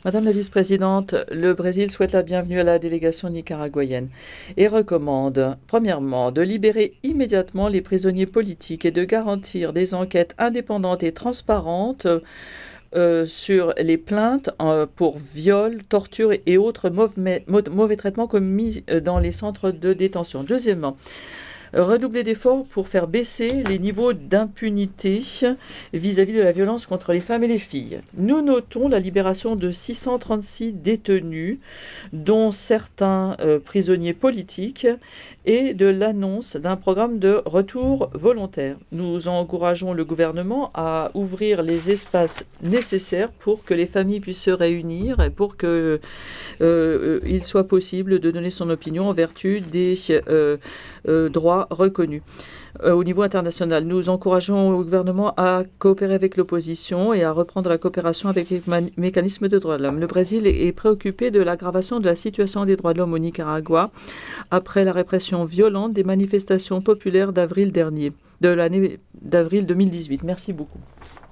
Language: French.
Madame la vice-présidente, le Brésil souhaite la bienvenue à la délégation nicaraguayenne et recommande, premièrement, de libérer immédiatement les prisonniers politiques et de garantir des enquêtes indépendantes et transparentes sur les plaintes pour viol, torture et autres mauvais traitements commis dans les centres de détention. Deuxièmement, redoubler d'efforts pour faire baisser les niveaux d'impunité vis-à-vis de la violence contre les femmes et les filles. Nous notons la libération de 636 détenus, dont certains prisonniers politiques, et de l'annonce d'un programme de retour volontaire. Nous encourageons le gouvernement à ouvrir les espaces nécessaires pour que les familles puissent se réunir et pour que il soit possible de donner son opinion en vertu des droits reconnus. Au niveau international, nous encourageons le gouvernement à coopérer avec l'opposition et à reprendre la coopération avec les mécanismes de droits de l'homme. Le Brésil est préoccupé de l'aggravation de la situation des droits de l'homme au Nicaragua après la répression violente des manifestations populaires d'avril dernier, de l'année d'avril 2018. Merci beaucoup.